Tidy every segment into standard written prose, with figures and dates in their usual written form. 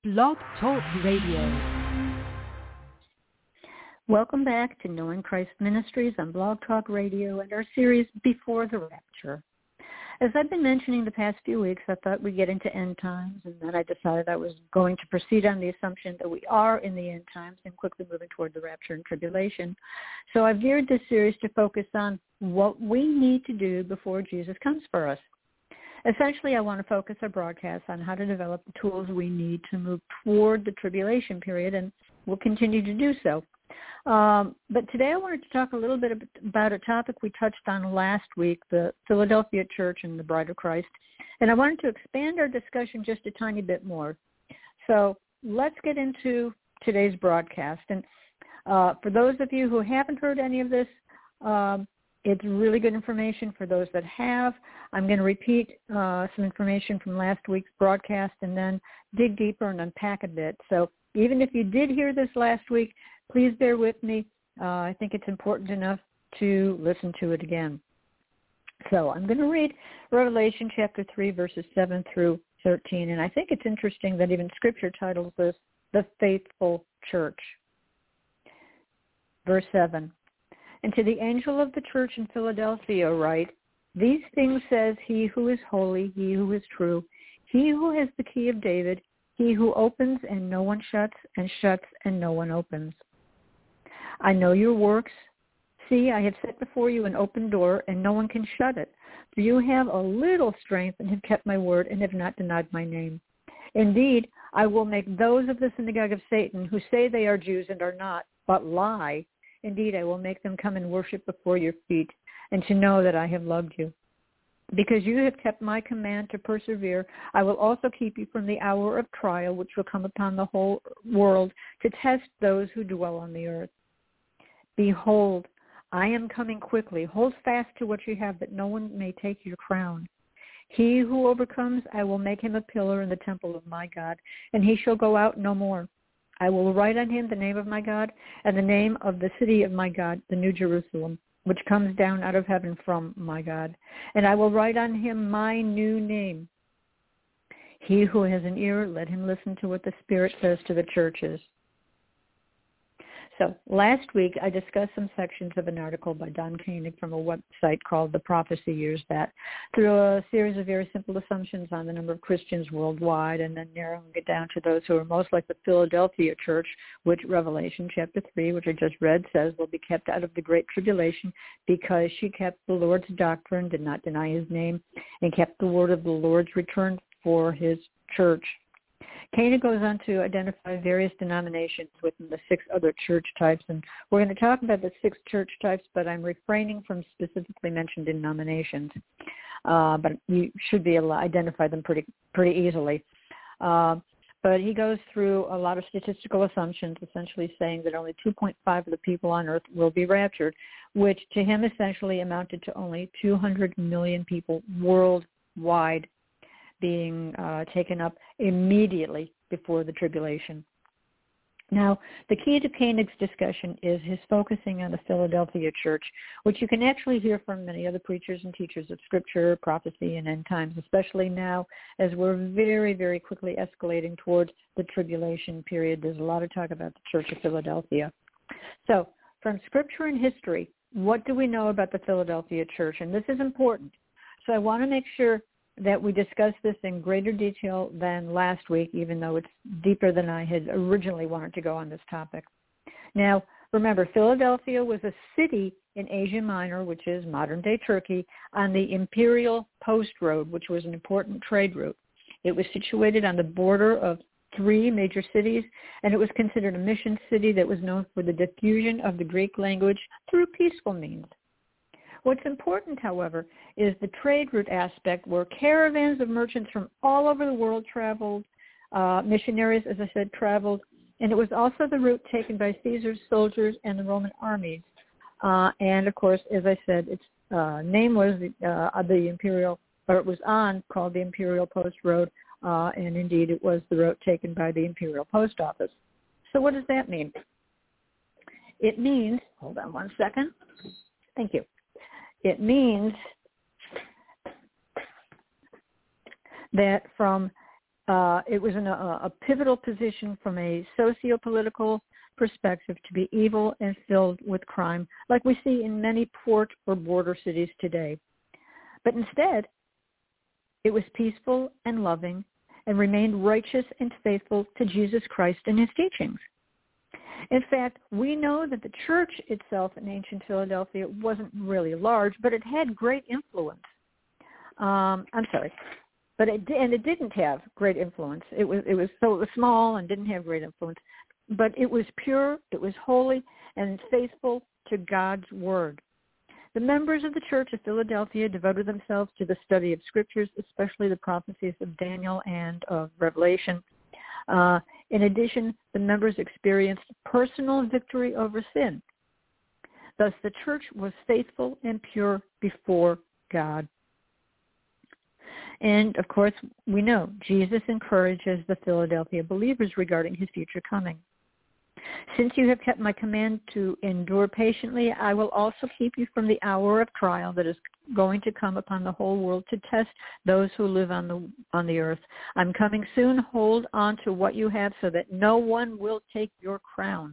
Blog Talk Radio. Welcome back to Knowing Christ Ministries on Blog Talk Radio and our series Before the Rapture. As I've been mentioning the past few weeks, I thought we'd get into end times, and then I decided I was going to proceed on the assumption that we are in the end times and quickly moving toward the rapture and tribulation. So I've geared this series to focus on what we need to do before Jesus comes for us. Essentially, I want to focus our broadcast on how to develop the tools we need to move toward the tribulation period, and we'll continue to do so. But today I wanted to talk a little bit about a topic we touched on last week, the Philadelphia Church and the Bride of Christ. And I wanted to expand our discussion just a tiny bit more. So let's get into today's broadcast. And for those of you who haven't heard any of this, it's really good information for those that have. I'm going to repeat some information from last week's broadcast and then dig deeper and unpack a bit. So even if you did hear this last week, please bear with me. I think it's important enough to listen to it again. So I'm going to read Revelation chapter 3, verses 7 through 13. And I think it's interesting that even Scripture titles this The Faithful Church. Verse 7. And to the angel of the church in Philadelphia write, these things says he who is holy, he who is true, he who has the key of David, he who opens and no one shuts, and shuts and no one opens. I know your works. See, I have set before you an open door, and no one can shut it. For you have a little strength and have kept my word and have not denied my name. Indeed, I will make those of the synagogue of Satan who say they are Jews and are not, but lie. Indeed, I will make them come and worship before your feet, and to know that I have loved you. Because you have kept my command to persevere, I will also keep you from the hour of trial which will come upon the whole world to test those who dwell on the earth. Behold, I am coming quickly. Hold fast to what you have, that no one may take your crown. He who overcomes, I will make him a pillar in the temple of my God, and he shall go out no more. I will write on him the name of my God and the name of the city of my God, the New Jerusalem, which comes down out of heaven from my God. And I will write on him my new name. He who has an ear, let him listen to what the Spirit says to the churches. So last week I discussed some sections of an article by Don Koenig from a website called The Prophecy Years that, through a series of very simple assumptions on the number of Christians worldwide and then narrowing it down to those who are most like the Philadelphia Church, which Revelation chapter 3, which I just read, says will be kept out of the Great Tribulation because she kept the Lord's doctrine, did not deny his name, and kept the word of the Lord's return for his church. Koenig goes on to identify various denominations within the 6 other church types, and we're going to talk about the 6 church types, but I'm refraining from specifically mentioned denominations. But you should be able to identify them pretty easily. But he goes through a lot of statistical assumptions, essentially saying that only 2.5 of the people on earth will be raptured, which to him essentially amounted to only 200 million people worldwide being taken up immediately before the tribulation. Now, the key to Koenig's discussion is his focusing on the Philadelphia Church, which you can actually hear from many other preachers and teachers of Scripture, prophecy, and end times, especially now as we're very, very quickly escalating towards the tribulation period. There's a lot of talk about the Church of Philadelphia. So, from Scripture and history, what do we know about the Philadelphia Church? And this is important. So I want to make sure that we discuss this in greater detail than last week, even though it's deeper than I had originally wanted to go on this topic. Now, remember, Philadelphia was a city in Asia Minor, which is modern-day Turkey, on the Imperial Post Road, which was an important trade route. It was situated on the border of 3 major cities, and it was considered a mission city that was known for the diffusion of the Greek language through peaceful means. What's important, however, is the trade route aspect where caravans of merchants from all over the world traveled, missionaries, as I said, traveled, and it was also the route taken by Caesar's soldiers and the Roman armies. And, of course, as I said, its name was the Imperial, or it was called the Imperial Post Road, and indeed it was the route taken by the Imperial Post Office. So what does that mean? It means, hold on one second. Thank you. It means that from it was in a pivotal position from a socio-political perspective to be evil and filled with crime, like we see in many port or border cities today. But instead, it was peaceful and loving and remained righteous and faithful to Jesus Christ and his teachings. In fact, we know that the church itself in ancient Philadelphia wasn't really large, but it had great influence. But it didn't have great influence. It was small and didn't have great influence, but it was pure, it was holy, and faithful to God's word. The members of the Church of Philadelphia devoted themselves to the study of scriptures, especially the prophecies of Daniel and of Revelation. In addition, the members experienced personal victory over sin. Thus, the church was faithful and pure before God. And, of course, we know Jesus encourages the Philadelphia believers regarding his future coming. Since you have kept my command to endure patiently, I will also keep you from the hour of trial that is going to come upon the whole world to test those who live on the earth. I'm coming soon. Hold on to what you have so that no one will take your crown.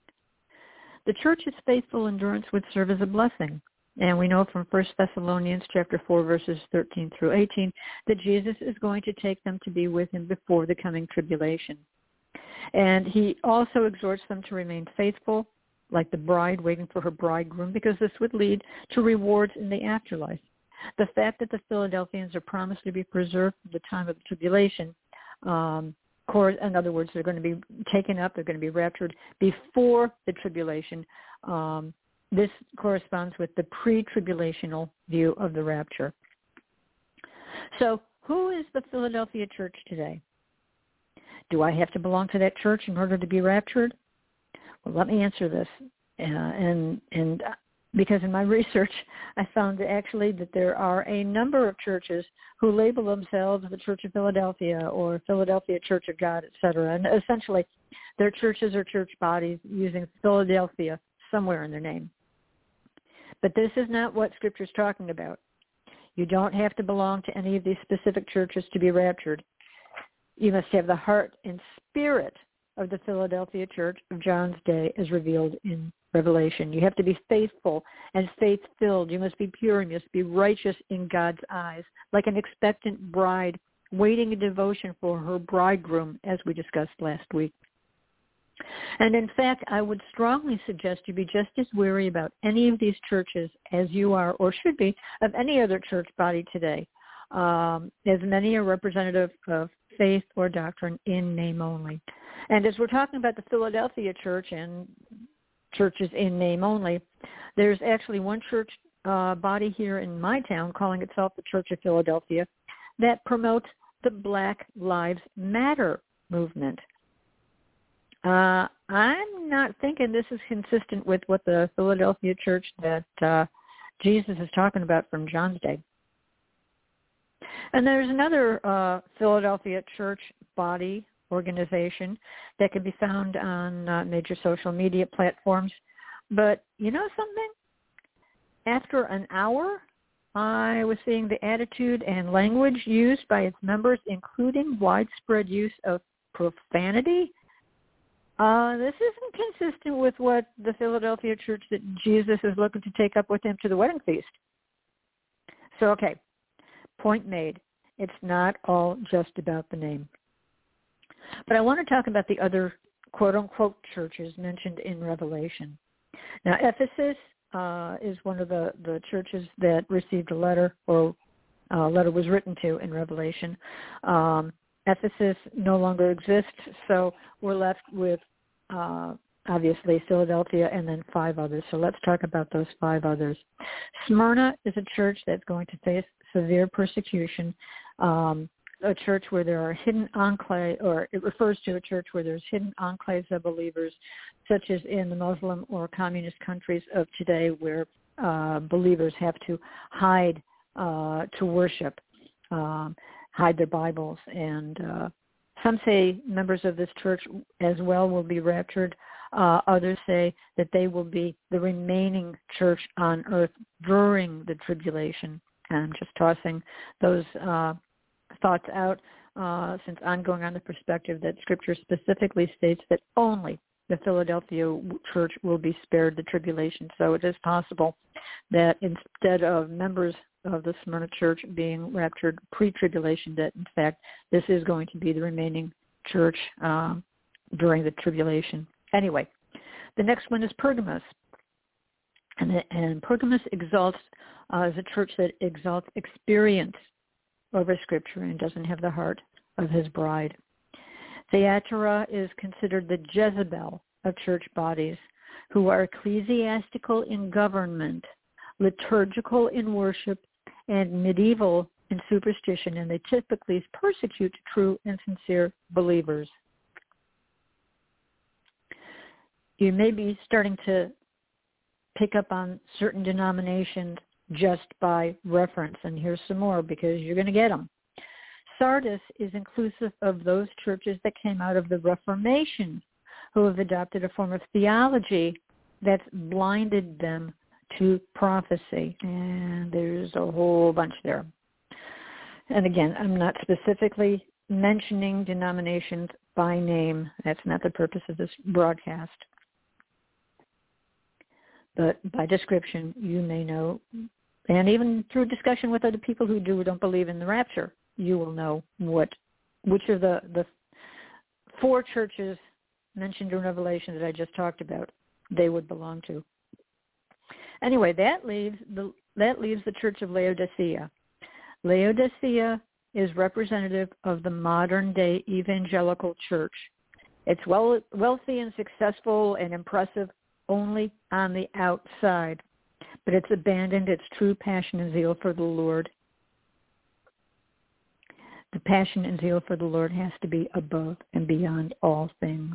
The church's faithful endurance would serve as a blessing. And we know from 1 Thessalonians chapter 4, verses 13 through 18, that Jesus is going to take them to be with him before the coming tribulation. And he also exhorts them to remain faithful, like the bride waiting for her bridegroom, because this would lead to rewards in the afterlife. The fact that the Philadelphians are promised to be preserved from the time of the tribulation, in other words, they're going to be taken up, they're going to be raptured before the tribulation. This corresponds with the pre-tribulational view of the rapture. So who is the Philadelphia church today? Do I have to belong to that church in order to be raptured? Well, let me answer this. And because in my research, I found actually that there are a number of churches who label themselves the Church of Philadelphia or Philadelphia Church of God, etc. And essentially, their churches are church bodies using Philadelphia somewhere in their name. But this is not what Scripture is talking about. You don't have to belong to any of these specific churches to be raptured. You must have the heart and spirit of the Philadelphia church of John's day as revealed in Revelation. You have to be faithful and faith-filled. You must be pure and you must be righteous in God's eyes, like an expectant bride waiting in devotion for her bridegroom, as we discussed last week. And in fact, I would strongly suggest you be just as wary about any of these churches as you are or should be of any other church body today, as many are representative of faith or doctrine in name only. And as we're talking about the Philadelphia church and churches in name only, there's actually one church body here in my town calling itself the Church of Philadelphia that promotes the Black Lives Matter movement. I'm not thinking this is consistent with what the Philadelphia church that Jesus is talking about from John's day. And there's another Philadelphia church body organization that can be found on major social media platforms. But you know something? After an hour, I was seeing the attitude and language used by its members, including widespread use of profanity. This isn't consistent with what the Philadelphia church that Jesus is looking to take up with him to the wedding feast. So, okay, point made. It's not all just about the name. But I want to talk about the other quote-unquote churches mentioned in Revelation. Now, Ephesus is one of the churches that received a letter, or a letter was written to in Revelation. Ephesus no longer exists, so we're left with, obviously, Philadelphia and then 5 others. So let's talk about those 5 others. Smyrna is a church that's going to face severe persecution, a church where there are hidden enclaves, or it refers to a church where there's hidden enclaves of believers, such as in the Muslim or communist countries of today, where believers have to hide to worship, hide their Bibles. And some say members of this church as well will be raptured. Others say that they will be the remaining church on earth during the tribulation. And I'm just tossing those thoughts out. since I'm going on the perspective that Scripture specifically states that only the Philadelphia church will be spared the tribulation. So it is possible that instead of members of the Smyrna church being raptured pre-tribulation, that in fact this is going to be the remaining church during the tribulation. Anyway, the next one is Pergamos. And Pergamos is a church that exalts experience over Scripture and doesn't have the heart of his bride. Thyatira is considered the Jezebel of church bodies, who are ecclesiastical in government, liturgical in worship, and medieval in superstition, and they typically persecute true and sincere believers. You may be starting to pick up on certain denominations just by reference, and here's some more because you're going to get them. Sardis is inclusive of those churches that came out of the Reformation, who have adopted a form of theology that's blinded them to prophecy. And there's a whole bunch there. And again, I'm not specifically mentioning denominations by name. That's not the purpose of this broadcast. But by description, you may know, and even through discussion with other people who do or don't believe in the rapture, you will know which of the four churches mentioned in Revelation that I just talked about they would belong to. Anyway, that leaves the Church of Laodicea. Laodicea is representative of the modern-day evangelical church. It's wealthy and successful and impressive only on the outside, but it's abandoned its true passion and zeal for the Lord. The passion and zeal for the Lord has to be above and beyond all things.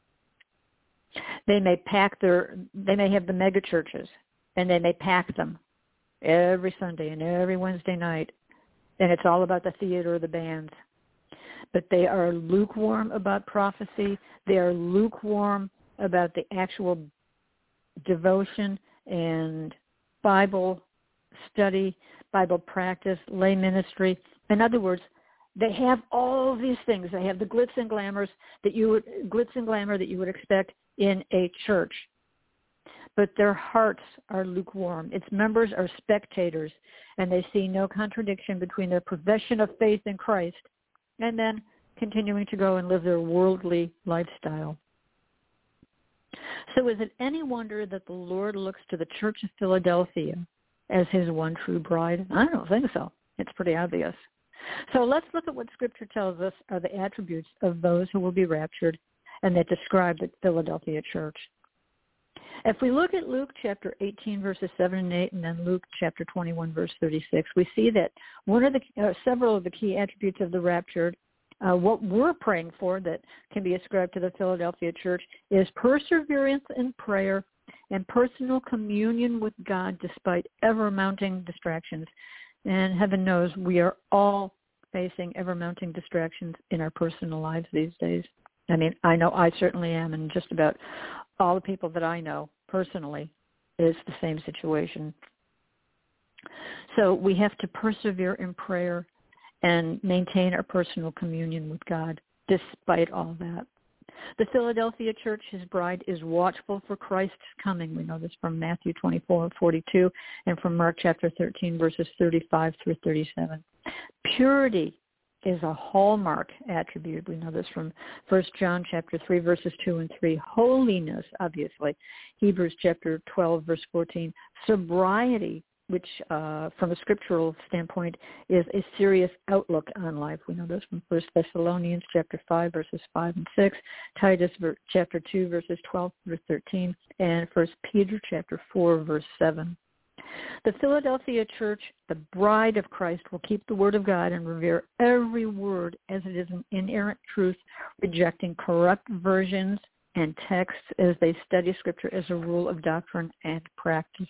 They may have the mega churches, and they may pack them every Sunday and every Wednesday night, and it's all about the theater or the bands. But they are lukewarm about prophecy. They are lukewarm about the actual devotion and Bible study, Bible practice, lay ministry. In other words, they have all these things. They have the glitz and glamour that you would expect in a church. But their hearts are lukewarm. Its members are spectators, and they see no contradiction between their profession of faith in Christ and then continuing to go and live their worldly lifestyle. So is it any wonder that the Lord looks to the Church of Philadelphia as his one true bride? I don't think so. It's pretty obvious. So let's look at what Scripture tells us are the attributes of those who will be raptured and that describe the Philadelphia church. If we look at Luke chapter 18, verses 7 and 8, and then Luke chapter 21, verse 36, we see that several of the key attributes of the raptured, what we're praying for that can be ascribed to the Philadelphia church, is perseverance in prayer and personal communion with God despite ever-mounting distractions. And heaven knows we are all facing ever-mounting distractions in our personal lives these days. I mean, I know I certainly am, and just about all the people that I know personally is the same situation. So we have to persevere in prayer and maintain our personal communion with God despite all that. The Philadelphia church, his bride, is watchful for Christ's coming. We know this from Matthew 24:42 and from Mark chapter 13, verses 35 through 37. Purity is a hallmark attribute. We know this from 1 John chapter 3, verses 2 and 3. Holiness, obviously. Hebrews chapter 12, verse 14. Sobriety, which from a scriptural standpoint is a serious outlook on life. We know this from 1 Thessalonians chapter 5, verses 5 and 6, Titus chapter 2, verses 12 through 13, and 1 Peter chapter 4, verse 7. The Philadelphia church, the bride of Christ, will keep the word of God and revere every word as it is an inerrant truth, rejecting corrupt versions and texts as they study Scripture as a rule of doctrine and practice.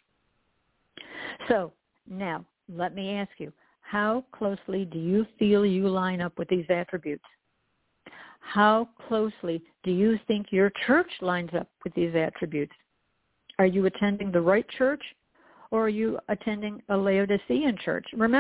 So now, let me ask you, how closely do you feel you line up with these attributes? How closely do you think your church lines up with these attributes? Are you attending the right church, or are you attending a Laodicean church? Remember,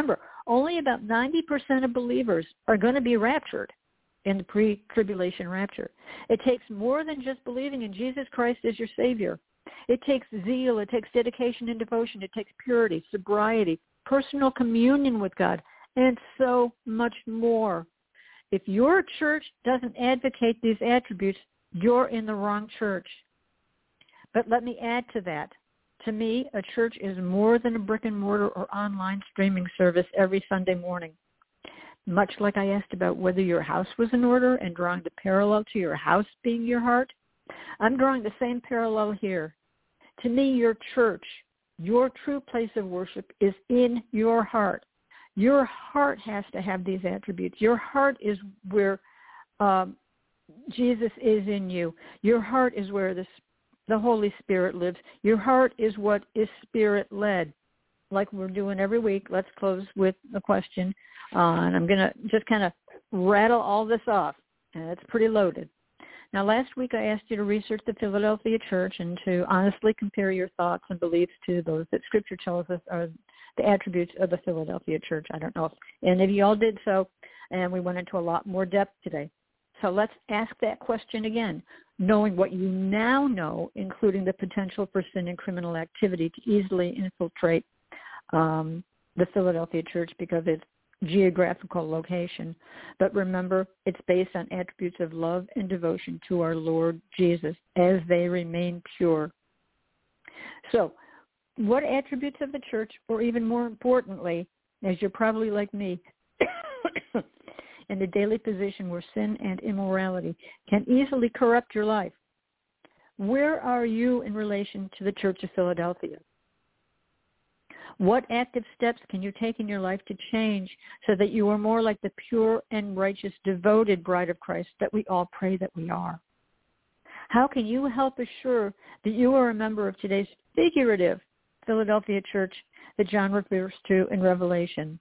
only about 90% of believers are going to be raptured in the pre-tribulation rapture. It takes more than just believing in Jesus Christ as your Savior. It takes zeal. It takes dedication and devotion. It takes purity, sobriety, personal communion with God, and so much more. If your church doesn't advocate these attributes, you're in the wrong church. But let me add to that. To me, a church is more than a brick and mortar or online streaming service every Sunday morning. Much like I asked about whether your house was in order and drawing the parallel to your house being your heart, I'm drawing the same parallel here. To me, your church, your true place of worship is in your heart. Your heart has to have these attributes. Your heart is where Jesus is in you. Your heart is where the Holy Spirit lives. Your heart is what is Spirit-led. Like we're doing every week, let's close with a question. And I'm going to just kind of rattle all this off. And it's pretty loaded. Now, last week I asked you to research the Philadelphia church and to honestly compare your thoughts and beliefs to those that Scripture tells us are the attributes of the Philadelphia church. I don't know if any of you all did so, and we went into a lot more depth today. So let's ask that question again, knowing what you now know, including the potential for sin and criminal activity to easily infiltrate the Philadelphia church because of its geographical location. But remember, it's based on attributes of love and devotion to our Lord Jesus as they remain pure. So what attributes of the church, or even more importantly, as you're probably like me, in the daily position where sin and immorality can easily corrupt your life, where are you in relation to the Church of Philadelphia? What active steps can you take in your life to change so that you are more like the pure and righteous, devoted bride of Christ that we all pray that we are? How can you help assure that you are a member of today's figurative Philadelphia church that John refers to in Revelation?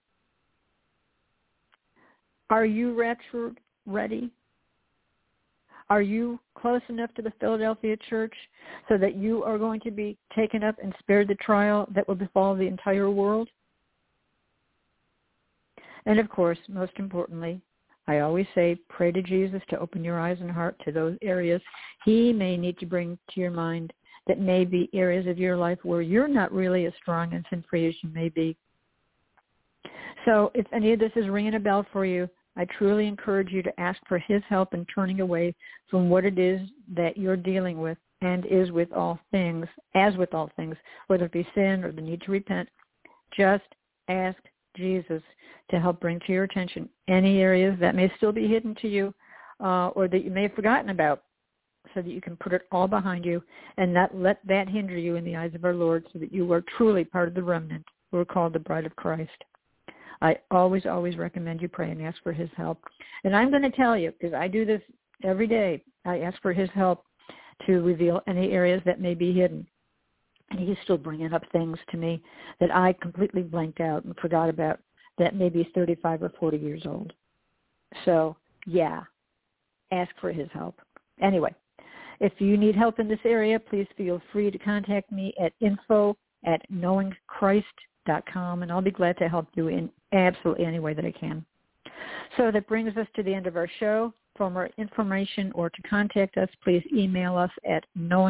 Are you rapture ready? Are you close enough to the Philadelphia church so that you are going to be taken up and spared the trial that will befall the entire world? And of course, most importantly, I always say, pray to Jesus to open your eyes and heart to those areas he may need to bring to your mind that may be areas of your life where you're not really as strong and sin-free as you may be. So if any of this is ringing a bell for you, I truly encourage you to ask for his help in turning away from what it is that you're dealing with and is with all things, as with all things, whether it be sin or the need to repent. Just ask Jesus to help bring to your attention any areas that may still be hidden to you or that you may have forgotten about, so that you can put it all behind you and not let that hinder you in the eyes of our Lord, so that you are truly part of the remnant who are called the bride of Christ. I always, always recommend you pray and ask for his help. And I'm going to tell you, because I do this every day, I ask for his help to reveal any areas that may be hidden. And he's still bringing up things to me that I completely blanked out and forgot about that may be 35 or 40 years old. So, yeah, ask for his help. Anyway, if you need help in this area, please feel free to contact me at info@knowingchrist.com, and I'll be glad to help you in absolutely any way that I can. So that brings us to the end of our show. For more information or to contact us, please email us at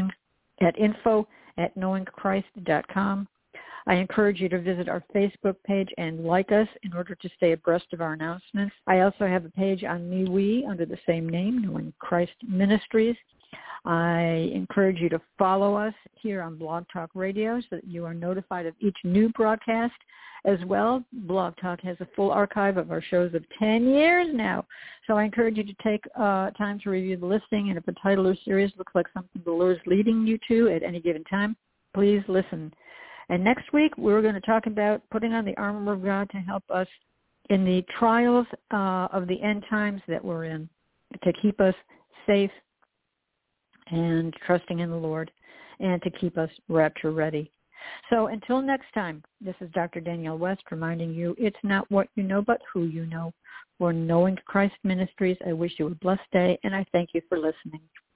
info@knowingchrist.com. I encourage you to visit our Facebook page and like us in order to stay abreast of our announcements. I also have a page on MeWe under the same name, Knowing Christ Ministries. I encourage you to follow us here on Blog Talk Radio so that you are notified of each new broadcast. As well, Blog Talk has a full archive of our shows of 10 years now. So I encourage you to take time to review the listing, and if a title or series looks like something the Lord is leading you to at any given time, please listen. And next week, we're going to talk about putting on the armor of God to help us in the trials of the end times that we're in, to keep us safe and trusting in the Lord, and to keep us rapture ready. So until next time, this is Dr. Danielle West reminding you, it's not what you know, but who you know. For Knowing Christ Ministries, I wish you a blessed day, and I thank you for listening.